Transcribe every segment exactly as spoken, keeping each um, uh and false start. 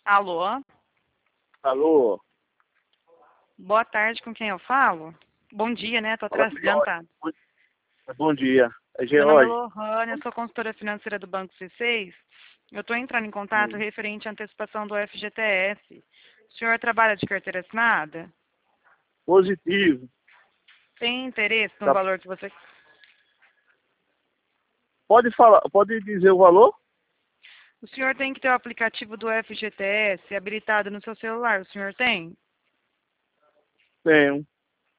Alô? Alô? Boa tarde, com quem eu falo? Bom dia, né? Tô Fala com Jorge. adiantada. Bom dia. É Meu nome é George. Lohane, eu sou consultora financeira do Banco C seis. Eu estou entrando em contato Hum. referente à antecipação do F G T S. O senhor trabalha de carteira assinada? Positivo. Tem interesse no Tá. valor que você... Pode falar, pode dizer o valor? O senhor tem que ter o aplicativo do F G T S habilitado no seu celular. O senhor tem? Tenho.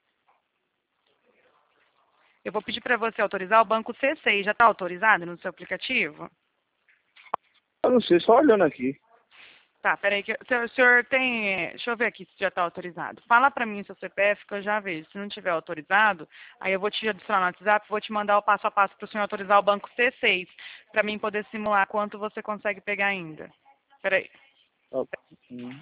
Eu vou pedir para você autorizar o Banco C seis. Já está autorizado no seu aplicativo? Eu não sei, só olhando aqui. Tá, peraí, que o senhor, o senhor tem... eh, Deixa eu ver aqui se já está autorizado. Fala para mim seu C P F que eu já vejo. Se não tiver autorizado, aí eu vou te adicionar no WhatsApp, vou te mandar o passo a passo para o senhor autorizar o Banco C seis, para mim poder simular quanto você consegue pegar ainda. Peraí. Ó, hum.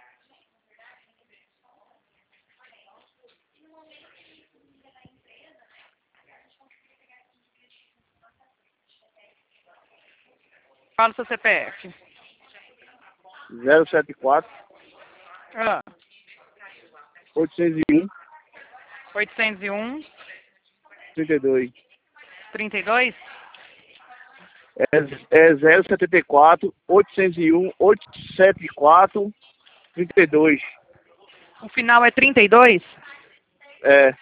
Fala o seu C P F. zero sete quatro, Ah, oitocentos e um, oitocentos e um, trinta e dois. trinta e dois. É, é zero sete quatro, oitocentos e um, oitocentos e setenta e quatro, trinta e dois. O final é trinta e dois? É.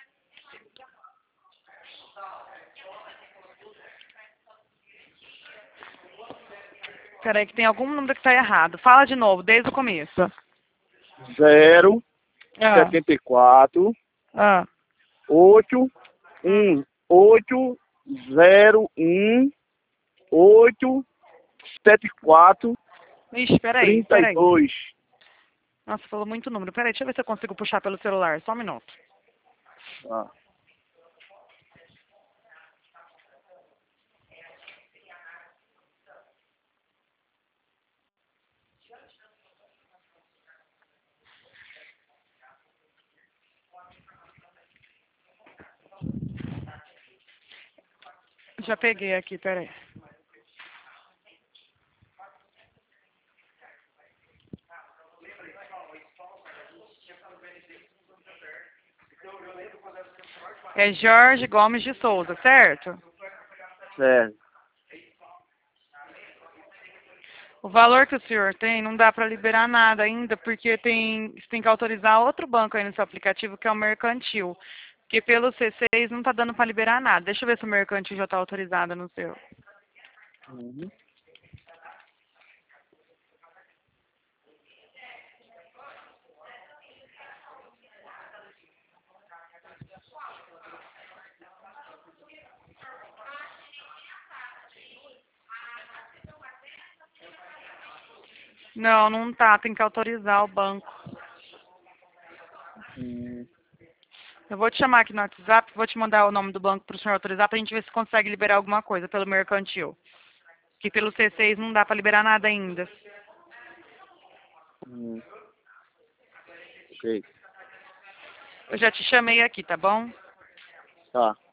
Peraí que tem algum número que está errado. Fala de novo, desde o começo. zero Ah, setenta e quatro, ah. oito, Hum. um, oito, zero, um, oito, sete quatro, Ixi, peraí, trinta e peraí. dois. Nossa, falou muito número. Peraí, deixa eu ver se eu consigo puxar pelo celular. Só um minuto. Ah. Já peguei aqui, peraí. É Jorge Gomes de Souza, certo? É. O valor que o senhor tem não dá para liberar nada ainda, porque tem, você tem que autorizar outro banco aí no seu aplicativo, que é o Mercantil. Porque pelo C seis não está dando para liberar nada. Deixa eu ver se o Mercantil já está autorizado no seu. Uhum. Não, não tá. Tem que autorizar o banco. Hum. Eu vou te chamar aqui no WhatsApp, vou te mandar o nome do banco para o senhor autorizar, para a gente ver se consegue liberar alguma coisa pelo Mercantil. Que pelo C seis não dá para liberar nada ainda. Hum. Ok. Eu já te chamei aqui, tá bom? Tá.